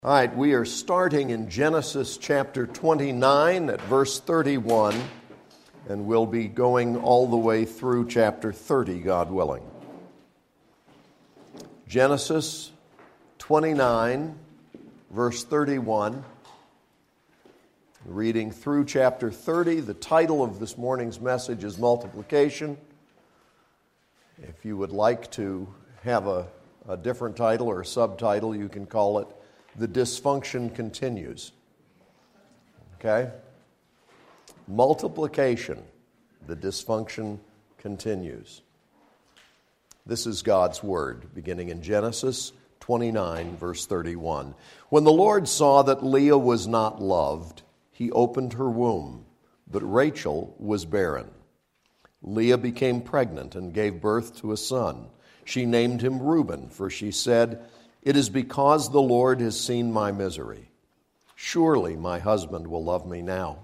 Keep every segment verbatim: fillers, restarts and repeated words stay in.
All right, we are starting in Genesis chapter twenty-nine at verse thirty-one, and we'll be going all the way through chapter thirty, God willing. Genesis twenty-nine, verse thirty-one, reading through chapter thirty. The title of this morning's message is Multiplication. If you would like to have a, a different title or a subtitle, you can call it The Dysfunction Continues. Okay? Multiplication. The dysfunction continues. This is God's word, beginning in Genesis twenty-nine, verse thirty-one. When the Lord saw that Leah was not loved, he opened her womb, but Rachel was barren. Leah became pregnant and gave birth to a son. She named him Reuben, for she said, "It is because the Lord has seen my misery. Surely my husband will love me now."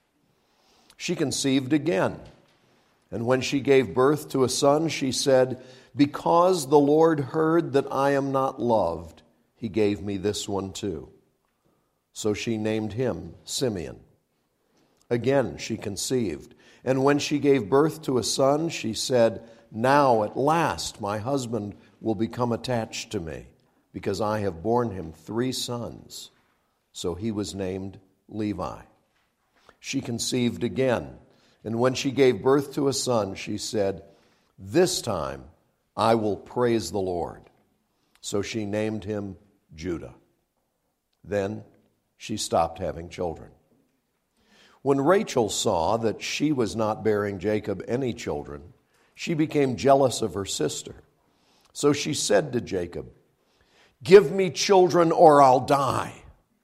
She conceived again, and when she gave birth to a son, she said, "Because the Lord heard that I am not loved, he gave me this one too." So she named him Simeon. Again she conceived, and when she gave birth to a son, she said, "Now at last my husband will become attached to me, because I have borne him three sons." So he was named Levi. She conceived again, and when she gave birth to a son, she said, "This time I will praise the Lord." So she named him Judah. Then she stopped having children. When Rachel saw that she was not bearing Jacob any children, she became jealous of her sister. So she said to Jacob, "Give me children or I'll die."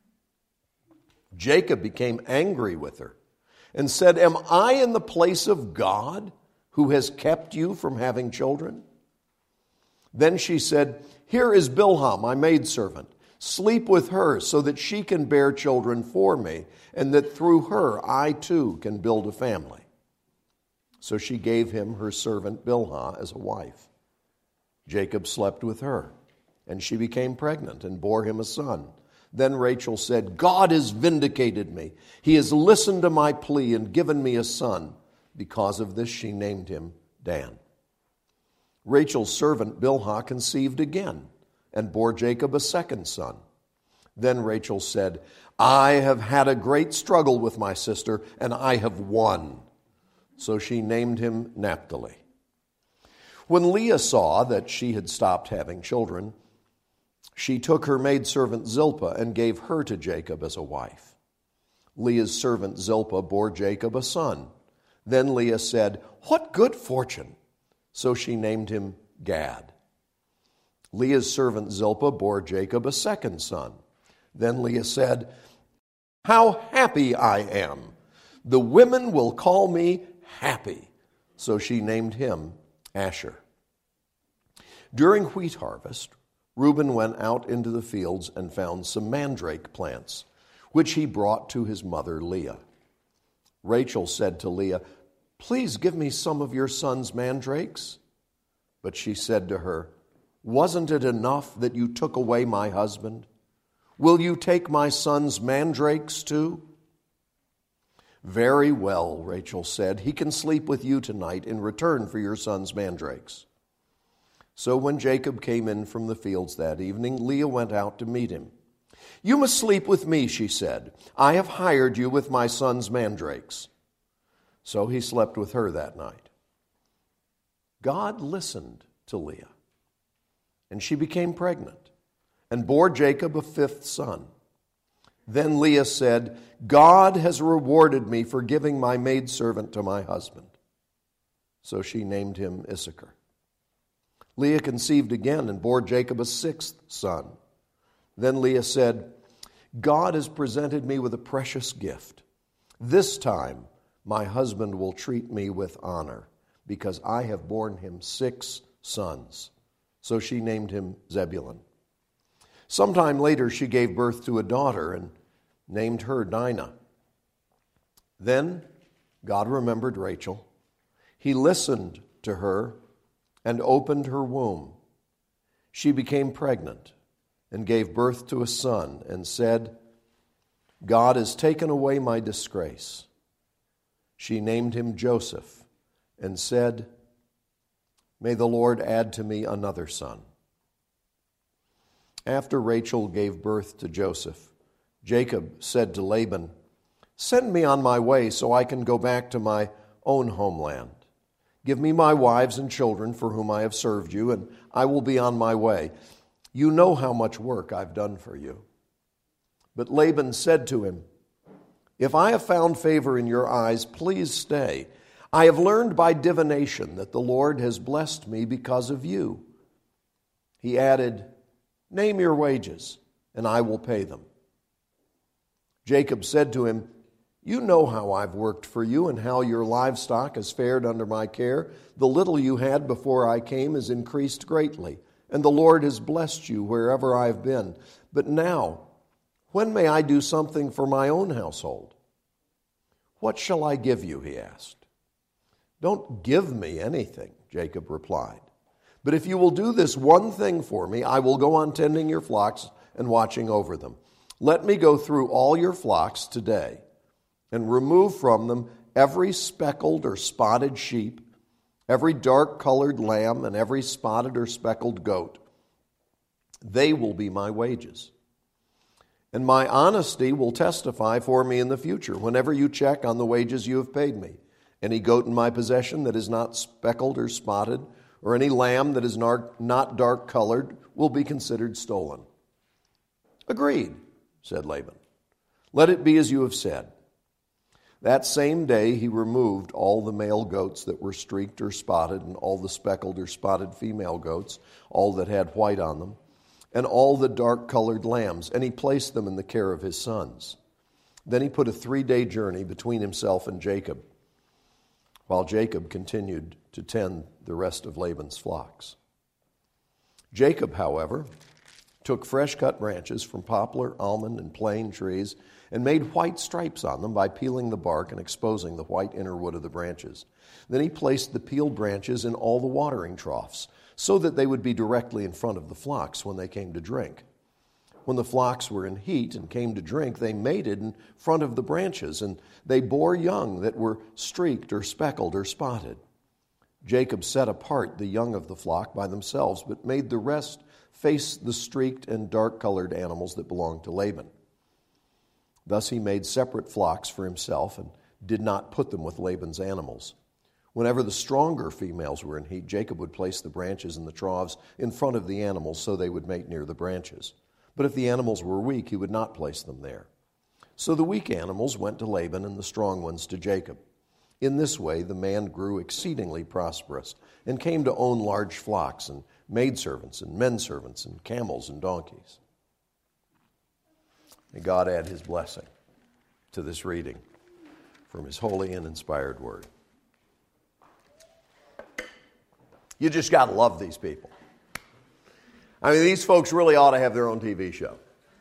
Jacob became angry with her and said, "Am I in the place of God, who has kept you from having children?" Then she said, "Here is Bilhah, my maidservant. Sleep with her so that she can bear children for me, and that through her I too can build a family." So she gave him her servant Bilhah as a wife. Jacob slept with her, and she became pregnant and bore him a son. Then Rachel said, "God has vindicated me. He has listened to my plea and given me a son." Because of this she named him Dan. Rachel's servant Bilhah conceived again and bore Jacob a second son. Then Rachel said, "I have had a great struggle with my sister, and I have won." So she named him Naphtali. When Leah saw that she had stopped having children, she took her maidservant Zilpah and gave her to Jacob as a wife. Leah's servant Zilpah bore Jacob a son. Then Leah said, "What good fortune!" So she named him Gad. Leah's servant Zilpah bore Jacob a second son. Then Leah said, "How happy I am! The women will call me happy." So she named him Asher. During wheat harvest, Reuben went out into the fields and found some mandrake plants, which he brought to his mother Leah. Rachel said to Leah, "Please give me some of your son's mandrakes." But she said to her, "Wasn't it enough that you took away my husband? Will you take my son's mandrakes too?" "Very well," Rachel said, "he can sleep with you tonight in return for your son's mandrakes." So when Jacob came in from the fields that evening, Leah went out to meet him. "You must sleep with me," she said. "I have hired you with my son's mandrakes." So he slept with her that night. God listened to Leah, and she became pregnant and bore Jacob a fifth son. Then Leah said, "God has rewarded me for giving my maidservant to my husband." So she named him Issachar. Leah conceived again and bore Jacob a sixth son. Then Leah said, "God has presented me with a precious gift. This time my husband will treat me with honor, because I have borne him six sons." So she named him Zebulun. Sometime later she gave birth to a daughter and named her Dinah. Then God remembered Rachel. He listened to her and opened her womb. She became pregnant and gave birth to a son, and said, God has taken away my disgrace. She named him Joseph, and said, May the Lord add to me another son. After Rachel gave birth to Joseph, Jacob said to Laban, Send me on my way so I can go back to my own homeland. Give me my wives and children for whom I have served you, and I will be on my way. You know how much work I've done for you. But Laban said to him, If I have found favor in your eyes, please stay. I have learned by divination that the Lord has blessed me because of you. He added, Name your wages, and I will pay them. Jacob said to him, You know how I've worked for you and how your livestock has fared under my care. The little you had before I came has increased greatly, and the Lord has blessed you wherever I have been. But now, when may I do something for my own household? What shall I give you? He asked. Don't give me anything, Jacob replied. But if you will do this one thing for me, I will go on tending your flocks and watching over them. Let me go through all your flocks today and remove from them every speckled or spotted sheep, every dark-colored lamb, and every spotted or speckled goat. They will be my wages. And my honesty will testify for me in the future, whenever you check on the wages you have paid me. Any goat in my possession that is not speckled or spotted, or any lamb that is not dark-colored, will be considered stolen. Agreed, said Laban. Let it be as you have said. That same day he removed all the male goats that were streaked or spotted, and all the speckled or spotted female goats, all that had white on them, and all the dark-colored lambs, and he placed them in the care of his sons. Then he put a three-day journey between himself and Jacob, while Jacob continued to tend the rest of Laban's flocks. Jacob, however, took fresh-cut branches from poplar, almond, and plane trees and made white stripes on them by peeling the bark and exposing the white inner wood of the branches. Then he placed the peeled branches in all the watering troughs so that they would be directly in front of the flocks when they came to drink. When the flocks were in heat and came to drink, they mated in front of the branches, and they bore young that were streaked or speckled or spotted. Jacob set apart the young of the flock by themselves, but made the rest face the streaked and dark-colored animals that belonged to Laban. Thus he made separate flocks for himself and did not put them with Laban's animals. Whenever the stronger females were in heat, Jacob would place the branches in the troughs in front of the animals so they would mate near the branches. But if the animals were weak, he would not place them there. So the weak animals went to Laban and the strong ones to Jacob. In this way the man grew exceedingly prosperous and came to own large flocks and maidservants and menservants and camels and donkeys. May God add his blessing to this reading from his holy and inspired word. You just got to love these people. I mean, these folks really ought to have their own T V show.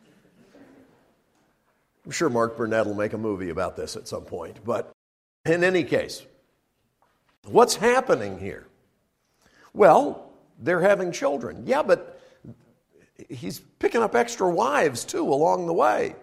I'm sure Mark Burnett will make a movie about this at some point. But in any case, what's happening here? Well, they're having children. Yeah, but he's picking up extra wives, too, along the way.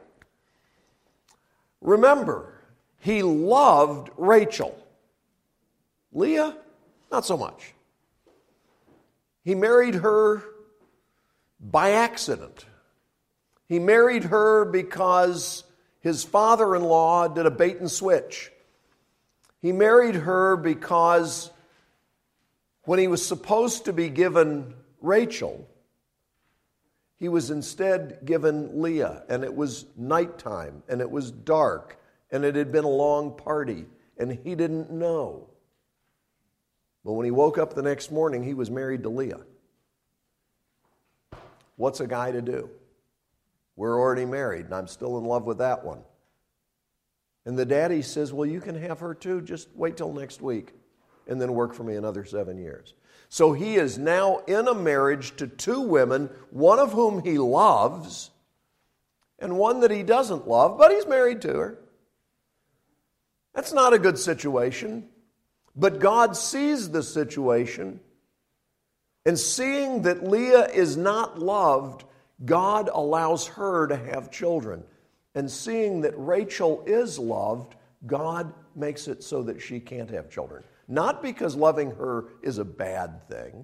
Remember, he loved Rachel. Leah, not so much. He married her by accident. He married her because his father-in-law did a bait and switch. He married her because when he was supposed to be given Rachel, he was instead given Leah, and it was nighttime, and it was dark, and it had been a long party, and he didn't know. But when he woke up the next morning, he was married to Leah. What's a guy to do? We're already married, and I'm still in love with that one. And the daddy says, well, you can have her too. Just wait till next week and then work for me another seven years. So he is now in a marriage to two women, one of whom he loves and one that he doesn't love, but he's married to her. That's not a good situation. But God sees the situation, and seeing that Leah is not loved, God allows her to have children. And seeing that Rachel is loved, God makes it so that she can't have children. Not because loving her is a bad thing,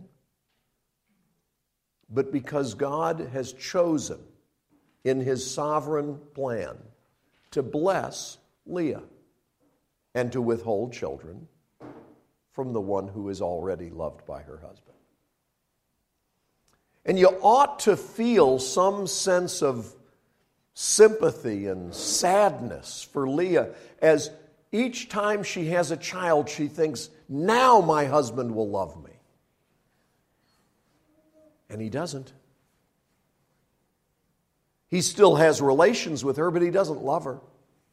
but because God has chosen in His sovereign plan to bless Leah and to withhold children from the one who is already loved by her husband. And you ought to feel some sense of sympathy and sadness for Leah as each time she has a child, she thinks, now my husband will love me. And he doesn't. He still has relations with her, but he doesn't love her.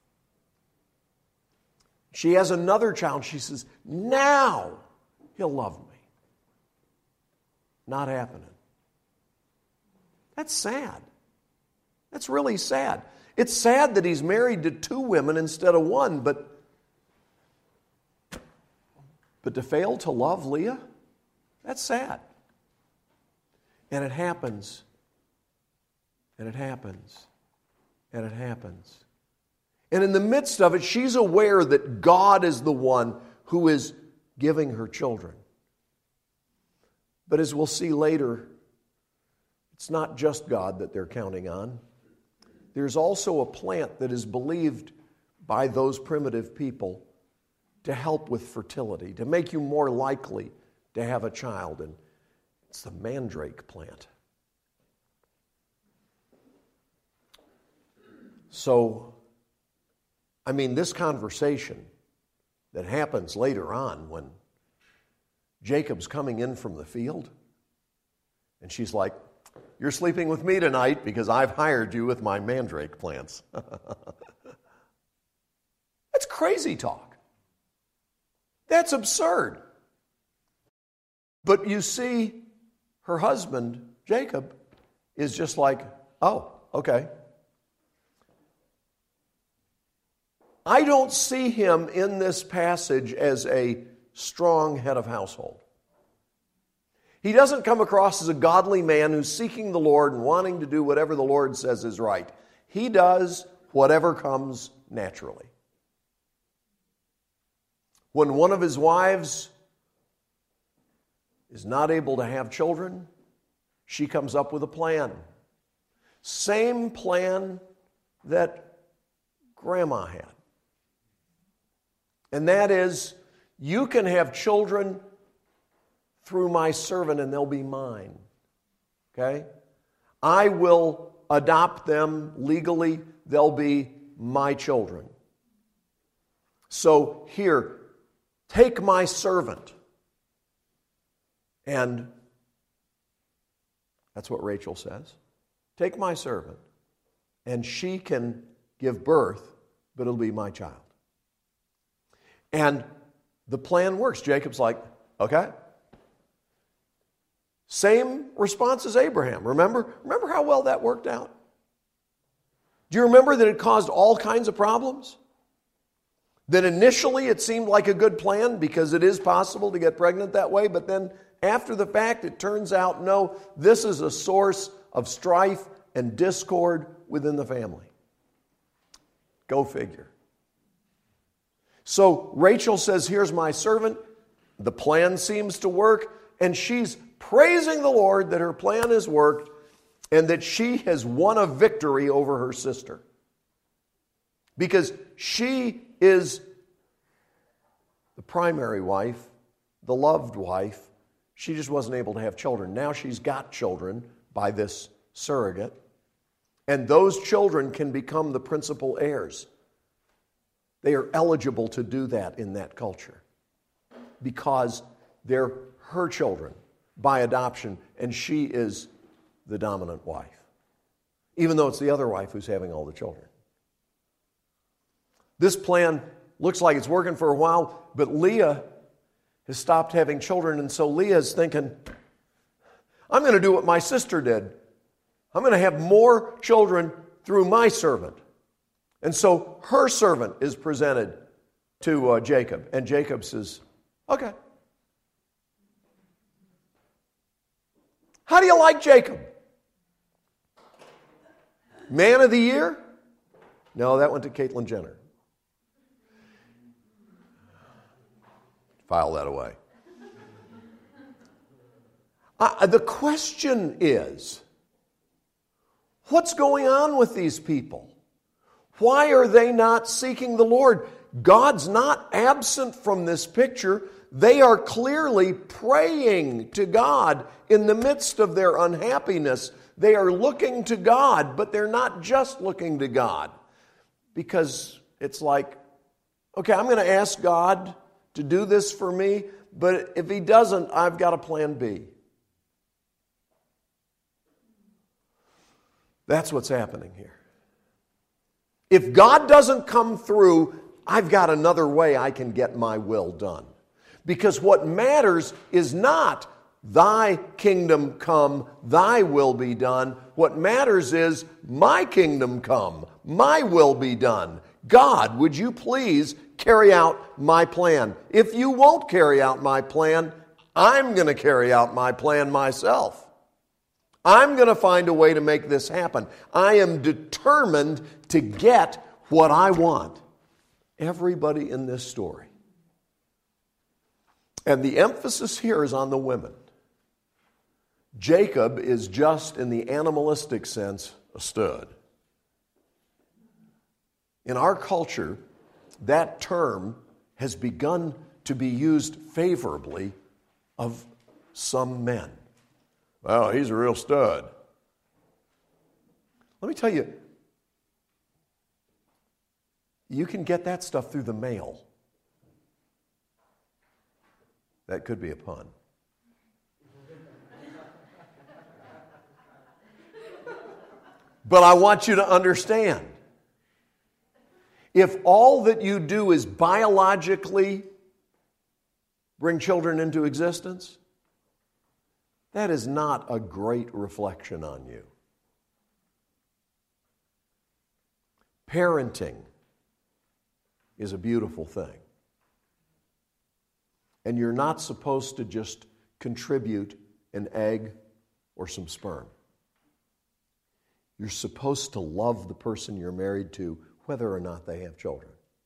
She has another child. She says, now he'll love me. Not happening. That's sad. That's really sad. It's sad that he's married to two women instead of one, but, but to fail to love Leah, that's sad. And it happens. And it happens. And it happens. And in the midst of it, she's aware that God is the one who is giving her children. But as we'll see later, it's not just God that they're counting on. There's also a plant that is believed by those primitive people to help with fertility, to make you more likely to have a child. And it's the mandrake plant. So, I mean, this conversation that happens later on when Jacob's coming in from the field, and she's like, you're sleeping with me tonight because I've hired you with my mandrake plants. That's crazy talk. That's absurd. But you see, her husband, Jacob, is just like, oh, okay. I don't see him in this passage as a strong head of household. He doesn't come across as a godly man who's seeking the Lord and wanting to do whatever the Lord says is right. He does whatever comes naturally. When one of his wives is not able to have children, she comes up with a plan. Same plan that Grandma had. And that is, you can have children through my servant and they'll be mine. Okay? I will adopt them legally. They'll be my children. So here, take my servant. And that's what Rachel says. Take my servant. And she can give birth, but it'll be my child. And the plan works. Jacob's like, okay. Same response as Abraham. Remember? Remember how well that worked out? Do you remember that it caused all kinds of problems? That initially it seemed like a good plan because it is possible to get pregnant that way, but then after the fact it turns out, no, this is a source of strife and discord within the family. Go figure. So Rachel says, here's my servant. The plan seems to work, and she's praising the Lord that her plan has worked and that she has won a victory over her sister. Because she is the primary wife, the loved wife. She just wasn't able to have children. Now she's got children by this surrogate, and those children can become the principal heirs. They are eligible to do that in that culture because they're her children by adoption, and she is the dominant wife, even though it's the other wife who's having all the children. This plan looks like it's working for a while, but Leah has stopped having children, and so Leah is thinking, I'm going to do what my sister did. I'm going to have more children through my servant. And so her servant is presented to uh, Jacob, and Jacob says, okay. How do you like Jacob? Man of the year? No, that went to Caitlyn Jenner. File that away. Uh, the question is, what's going on with these people? Why are they not seeking the Lord? God's not absent from this picture. They are clearly praying to God in the midst of their unhappiness. They are looking to God, but they're not just looking to God. Because it's like, okay, I'm going to ask God to do this for me, but if He doesn't, I've got a plan B. That's what's happening here. If God doesn't come through, I've got another way I can get my will done. Because what matters is not thy kingdom come, thy will be done. What matters is my kingdom come, my will be done. God, would you please carry out my plan? If you won't carry out my plan, I'm going to carry out my plan myself. I'm going to find a way to make this happen. I am determined to get what I want. Everybody in this story. And the emphasis here is on the women. Jacob is just, in the animalistic sense, a stud. In our culture, that term has begun to be used favorably of some men. Well, he's a real stud. Let me tell you, you can get that stuff through the mail. That could be a pun. But I want you to understand, if all that you do is biologically bring children into existence, that is not a great reflection on you. Parenting is a beautiful thing. And you're not supposed to just contribute an egg or some sperm. You're supposed to love the person you're married to, whether or not they have children.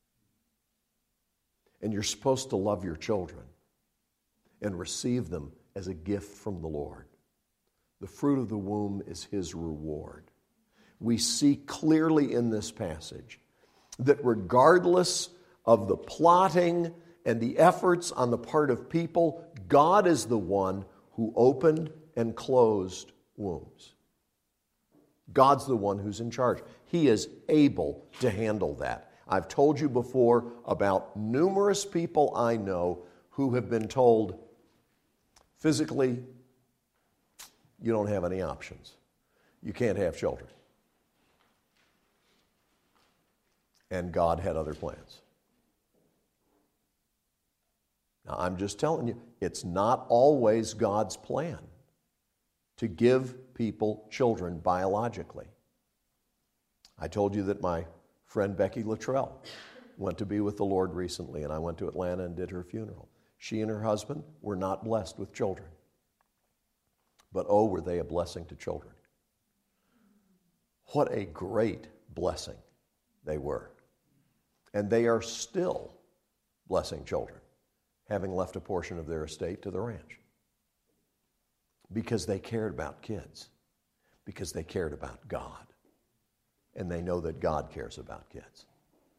And you're supposed to love your children and receive them as a gift from the Lord. The fruit of the womb is His reward. We see clearly in this passage that regardless of the plotting and the efforts on the part of people, God is the one who opened and closed wombs. God's the one who's in charge. He is able to handle that. I've told you before about numerous people I know who have been told, physically, you don't have any options. You can't have children. And God had other plans. Now, I'm just telling you, it's not always God's plan to give people children biologically. I told you that my friend Becky Luttrell went to be with the Lord recently, and I went to Atlanta and did her funeral. She and her husband were not blessed with children. But oh, were they a blessing to children. What a great blessing they were. And they are still blessing children, having left a portion of their estate to the ranch. Because they cared about kids. Because they cared about God. And they know that God cares about kids.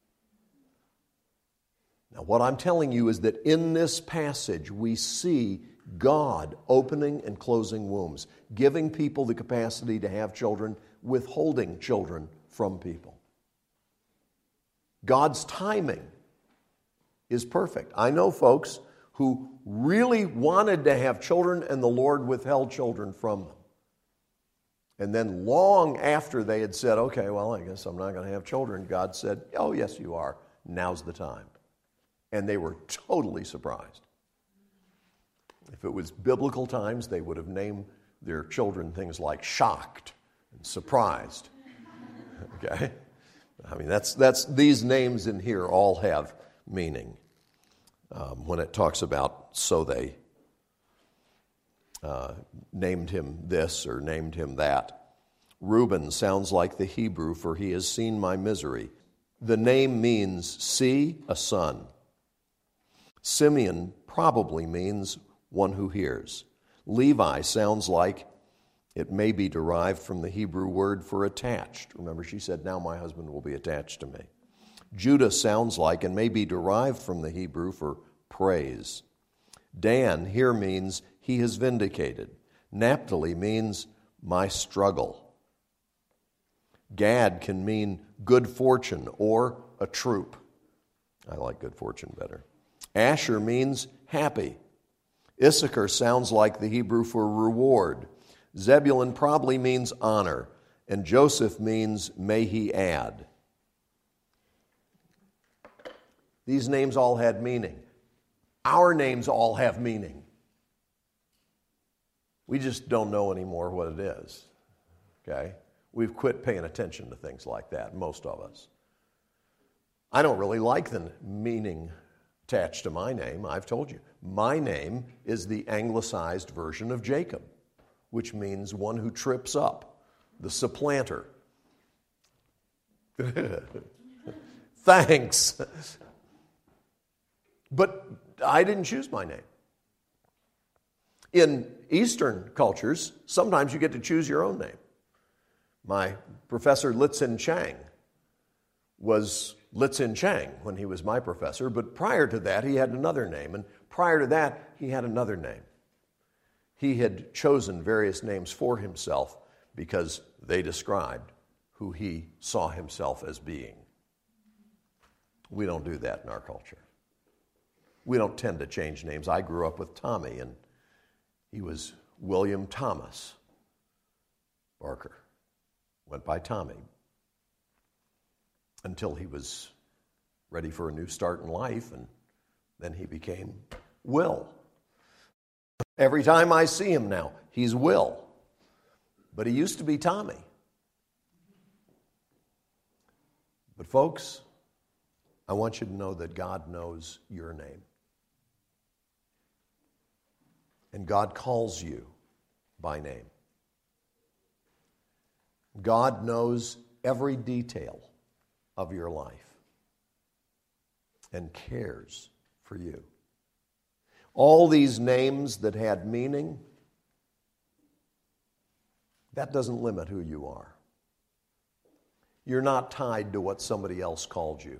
Now, what I'm telling you is that in this passage, we see God opening and closing wombs, giving people the capacity to have children, withholding children from people. God's timing is perfect. I know folks who really wanted to have children and the Lord withheld children from them. And then long after they had said, okay, well, I guess I'm not going to have children, God said, oh, yes, you are. Now's the time. And they were totally surprised. If it was biblical times, they would have named their children things like shocked and surprised. Okay? I mean, that's that's these names in here all have meaning. Um, when it talks about so they uh, named him this or named him that. Reuben sounds like the Hebrew for he has seen my misery. The name means see a son. Simeon probably means one who hears. Levi sounds like it may be derived from the Hebrew word for attached. Remember, she said, now my husband will be attached to me. Judah sounds like and may be derived from the Hebrew for praise. Dan here means he is vindicated. Naphtali means my struggle. Gad can mean good fortune or a troop. I like good fortune better. Asher means happy. Issachar sounds like the Hebrew for reward. Zebulun probably means honor. And Joseph means may he add. These names all had meaning. Our names all have meaning. We just don't know anymore what it is. Okay? We've quit paying attention to things like that, most of us. I don't really like the meaning attached to my name. I've told you. My name is the anglicized version of Jacob, which means one who trips up, the supplanter. Thanks. But I didn't choose my name. In Eastern cultures, sometimes you get to choose your own name. My professor Litzin Chang was Litzin Chang when he was my professor, but prior to that he had another name, and prior to that he had another name. He had chosen various names for himself because they described who he saw himself as being. We don't do that in our culture. We don't tend to change names. I grew up with Tommy, and he was William Thomas Barker. Went by Tommy until he was ready for a new start in life, and then he became Will. Every time I see him now, he's Will. But he used to be Tommy. But folks, I want you to know that God knows your name. And God calls you by name. God knows every detail of your life and cares for you. All these names that had meaning, that doesn't limit who you are. You're not tied to what somebody else called you.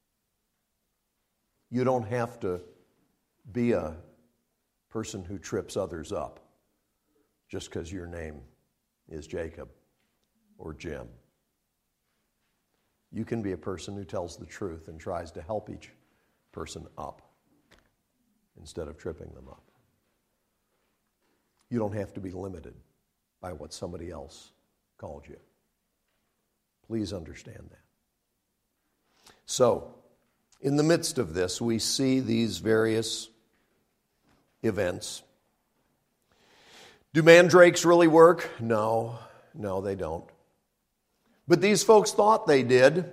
You don't have to be a person who trips others up just because your name is Jacob or Jim. You can be a person who tells the truth and tries to help each person up instead of tripping them up. You don't have to be limited by what somebody else called you. Please understand that. So, in the midst of this, we see these various events. Do mandrakes really work? No, no, they don't. But these folks thought they did.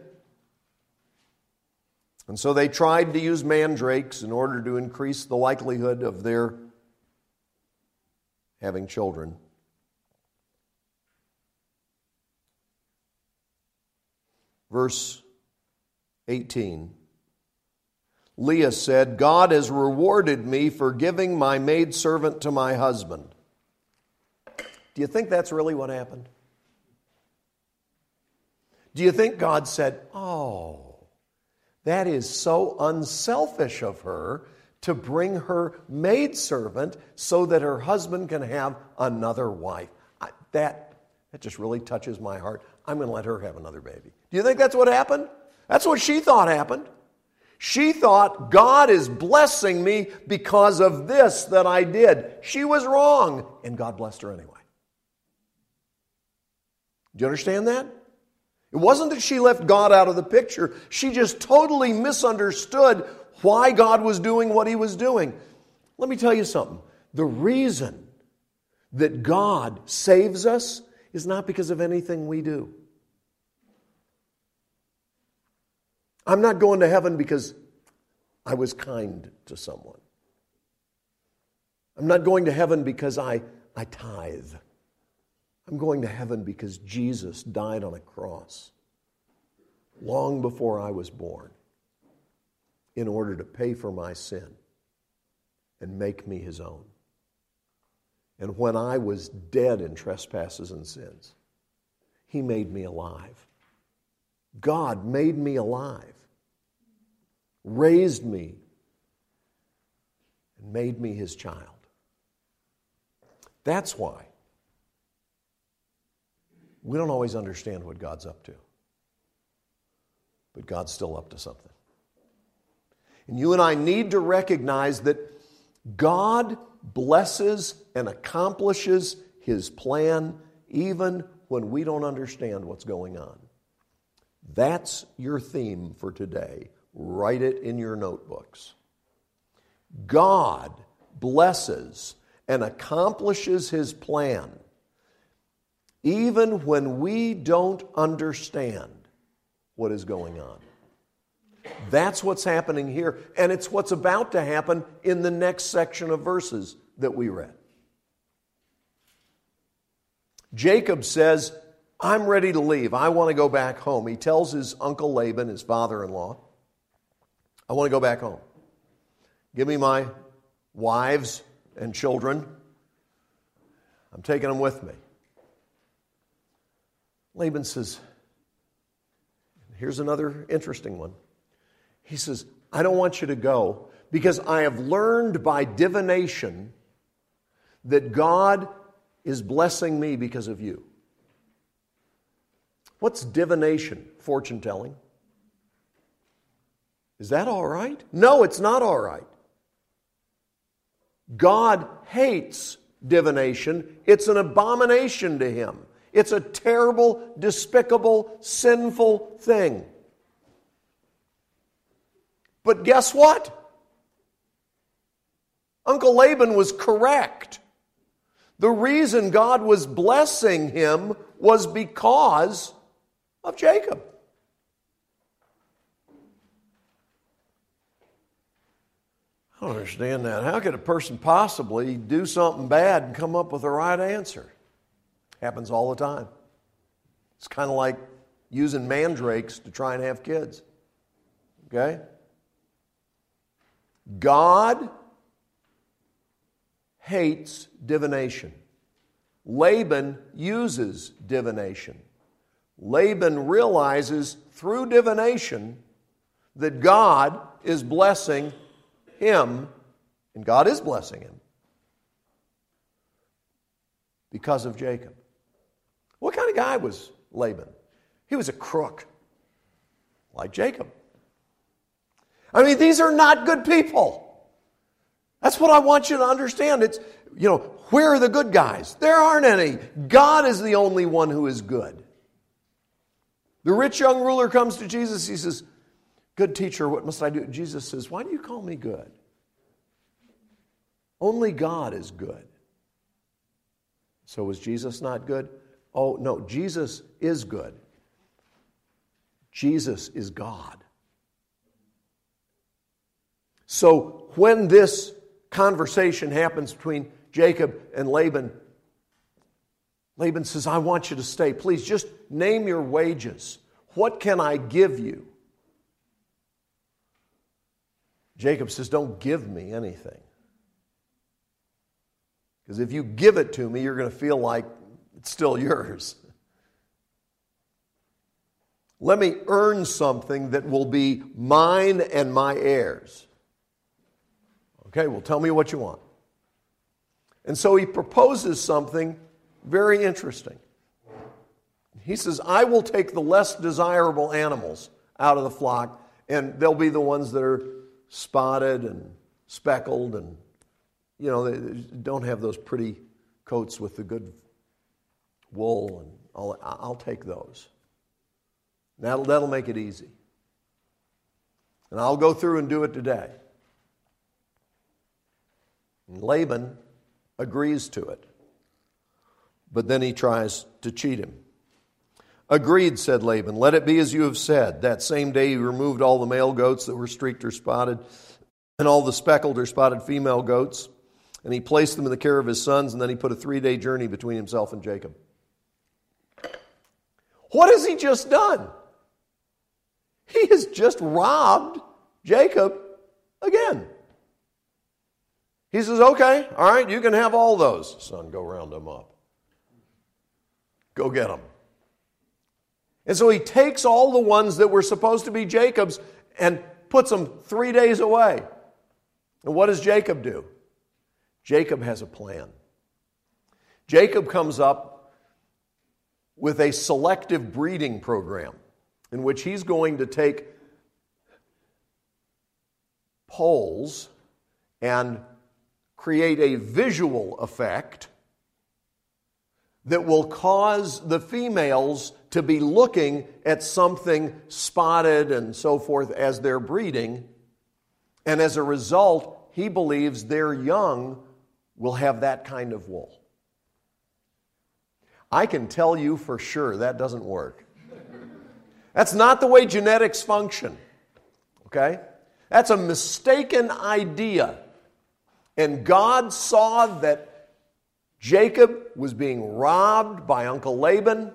And so they tried to use mandrakes in order to increase the likelihood of their having children. Verse eighteen. Leah said, God has rewarded me for giving my maidservant to my husband. Do you think that's really what happened? Do you think God said, oh, that is so unselfish of her to bring her maidservant so that her husband can have another wife? I, that, that just really touches my heart. I'm going to let her have another baby. Do you think that's what happened? That's what she thought happened. She thought, God is blessing me because of this that I did. She was wrong, and God blessed her anyway. Do you understand that? It wasn't that she left God out of the picture. She just totally misunderstood why God was doing what he was doing. Let me tell you something. The reason that God saves us is not because of anything we do. I'm not going to heaven because I was kind to someone. I'm not going to heaven because I, I tithe. I'm going to heaven because Jesus died on a cross long before I was born in order to pay for my sin and make me his own. And when I was dead in trespasses and sins, he made me alive. God made me alive, raised me, and made me his child. That's why we don't always understand what God's up to. But God's still up to something. And you and I need to recognize that God blesses and accomplishes his plan even when we don't understand what's going on. That's your theme for today. Write it in your notebooks. God blesses and accomplishes his plan even when we don't understand what is going on. That's what's happening here, and it's what's about to happen in the next section of verses that we read. Jacob says, I'm ready to leave. I want to go back home. He tells his uncle Laban, his father-in-law, I want to go back home. Give me my wives and children. I'm taking them with me. Laban says, here's another interesting one. He says, I don't want you to go because I have learned by divination that God is blessing me because of you. What's divination? Fortune telling. Is that all right? No, it's not all right. God hates divination. It's an abomination to him. It's a terrible, despicable, sinful thing. But guess what? Uncle Laban was correct. The reason God was blessing him was because of Jacob. I don't understand that. How could a person possibly do something bad and come up with the right answer? Happens all the time. It's kind of like using mandrakes to try and have kids. Okay? God hates divination. Laban uses divination. Laban realizes through divination that God is blessing him, and God is blessing him because of Jacob. What kind of guy was Laban? He was a crook, like Jacob. I mean, these are not good people. That's what I want you to understand. It's, you know, where are the good guys? There aren't any. God is the only one who is good. The rich young ruler comes to Jesus. He says, good teacher, what must I do? Jesus says, why do you call me good? Only God is good. So was Jesus not good? Oh, no, Jesus is good. Jesus is God. So when this conversation happens between Jacob and Laban, Laban says, I want you to stay. Please just name your wages. What can I give you? Jacob says, don't give me anything. Because if you give it to me, you're going to feel like it's still yours. Let me earn something that will be mine and my heirs. Okay, well, tell me what you want. And so he proposes something very interesting. He says, I will take the less desirable animals out of the flock, and they'll be the ones that are spotted and speckled and, you know, they don't have those pretty coats with the good wool, and I'll, I'll take those. That'll, that'll make it easy. And I'll go through and do it today. And Laban agrees to it. But then he tries to cheat him. Agreed, said Laban. Let it be as you have said. That same day he removed all the male goats that were streaked or spotted, and all the speckled or spotted female goats, and he placed them in the care of his sons, and then he put a three-day journey between himself and Jacob. What has he just done? He has just robbed Jacob again. He says, okay, all right, you can have all those. Son, go round them up. Go get them. And so he takes all the ones that were supposed to be Jacob's and puts them three days away. And what does Jacob do? Jacob has a plan. Jacob comes up with a selective breeding program in which he's going to take poles and create a visual effect that will cause the females to be looking at something spotted and so forth as they're breeding. And as a result, he believes their young will have that kind of wool. I can tell you for sure that doesn't work. That's not the way genetics function. Okay? That's a mistaken idea. And God saw that Jacob was being robbed by Uncle Laban.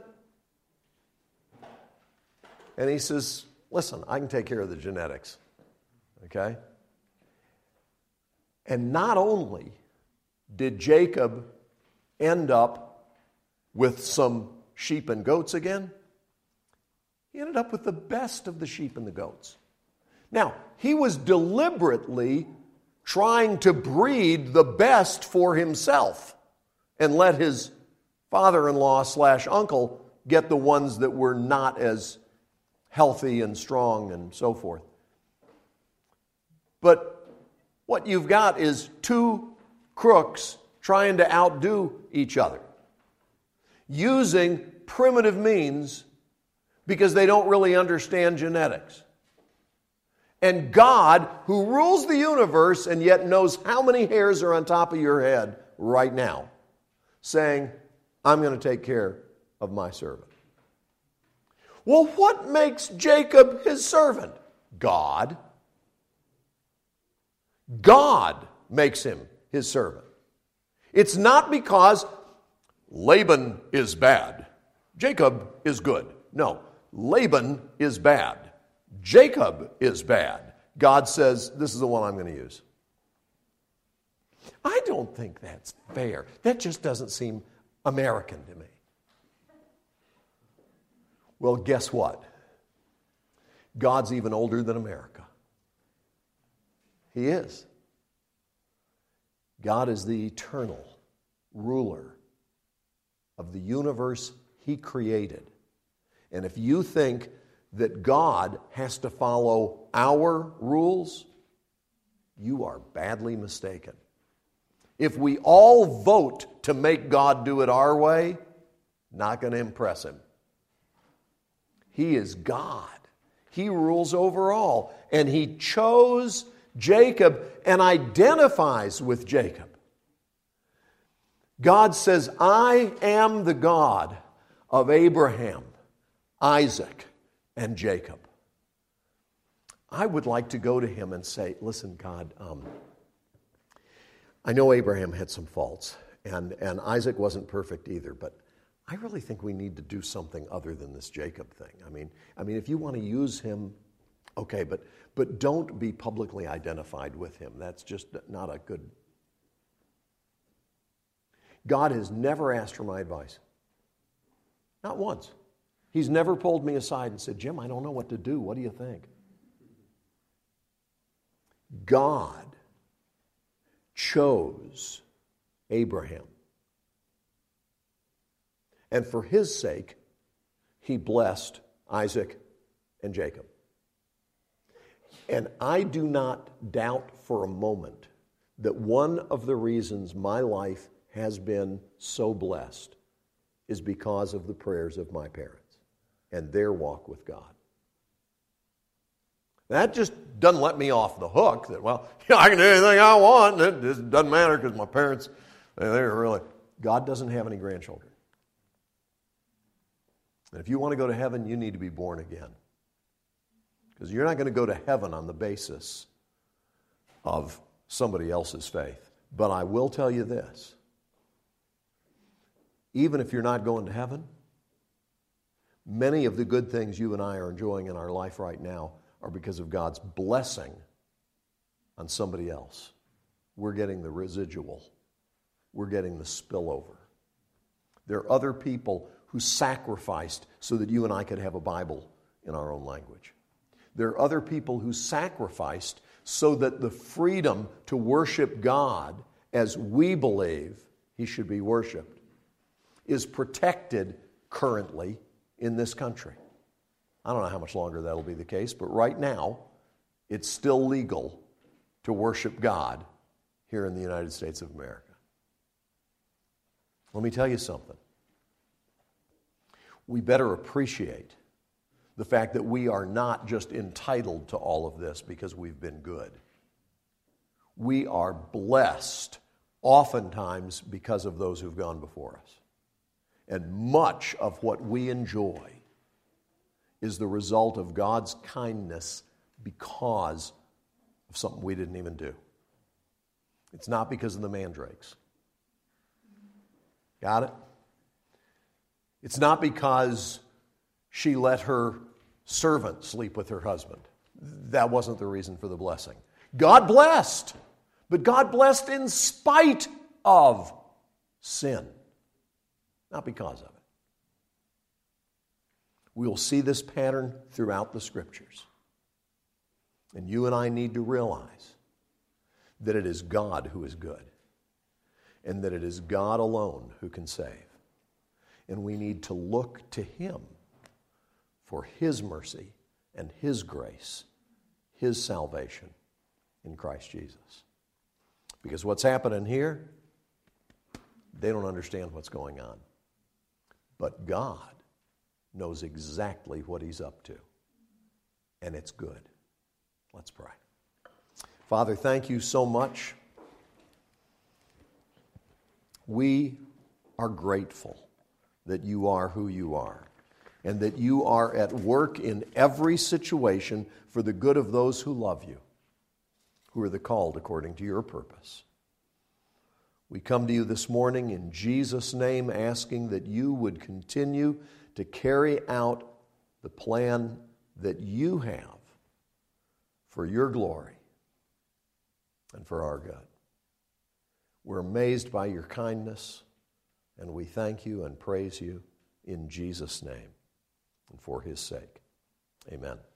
And he says, listen, I can take care of the genetics. Okay? And not only did Jacob end up with some sheep and goats again, he ended up with the best of the sheep and the goats. Now, he was deliberately trying to breed the best for himself and let his father-in-law slash uncle get the ones that were not as healthy and strong and so forth. But what you've got is two crooks trying to outdo each other, using primitive means because they don't really understand genetics. And God, who rules the universe and yet knows how many hairs are on top of your head right now, saying, I'm going to take care of my servant. Well, what makes Jacob his servant? God. God makes him his servant. It's not because Laban is bad, Jacob is good. No, Laban is bad, Jacob is bad. God says, this is the one I'm going to use. I don't think that's fair. That just doesn't seem American to me. Well, guess what? God's even older than America. He is. God is the eternal ruler of the universe He created. And if you think that God has to follow our rules, you are badly mistaken. If we all vote to make God do it our way, not going to impress Him. He is God. He rules over all. And He chose Jacob and identifies with Jacob. God says, I am the God of Abraham, Isaac, and Jacob. I would like to go to Him and say, listen, God, um, I know Abraham had some faults, and, and Isaac wasn't perfect either, but I really think we need to do something other than this Jacob thing. I mean, I mean, if you want to use him, okay, but but don't be publicly identified with him. That's just not a good. God has never asked for my advice. Not once. He's never pulled me aside and said, Jim, I don't know what to do. What do you think? God chose Abraham. And for his sake, He blessed Isaac and Jacob. And I do not doubt for a moment that one of the reasons my life has been so blessed is because of the prayers of my parents and their walk with God. That just doesn't let me off the hook that, well, you know, I can do anything I want. It just doesn't matter because my parents, they're really... God doesn't have any grandchildren. And if you want to go to heaven, you need to be born again. Because you're not going to go to heaven on the basis of somebody else's faith. But I will tell you this. Even if you're not going to heaven, Many of the good things you and I are enjoying in our life right now are because of God's blessing on somebody else. We're getting the residual. We're getting the spillover. There are other people who sacrificed so that you and I could have a Bible in our own language. There are other people who sacrificed so that the freedom to worship God as we believe He should be worshiped is protected currently in this country. I don't know how much longer that'll be the case, but right now it's still legal to worship God here in the United States of America. Let me tell you something. We better appreciate the fact that we are not just entitled to all of this because we've been good. We are blessed oftentimes because of those who've gone before us. And much of what we enjoy is the result of God's kindness because of something we didn't even do. It's not because of the mandrakes. Got it? It's not because she let her servant sleep with her husband. That wasn't the reason for the blessing. God blessed, but God blessed in spite of sin, not because of it. We will see this pattern throughout the Scriptures. And you and I need to realize that it is God who is good, and that it is God alone who can save. And we need to look to Him for His mercy and His grace, His salvation in Christ Jesus. Because what's happening here, they don't understand what's going on. But God knows exactly what He's up to, and it's good. Let's pray. Father, thank you so much. We are grateful that you are who you are, and that you are at work in every situation for the good of those who love you, who are the called according to your purpose. We come to you this morning in Jesus' name, asking that you would continue to carry out the plan that you have for your glory and for our good. We're amazed by your kindness, and we thank you and praise you in Jesus' name and for His sake. Amen.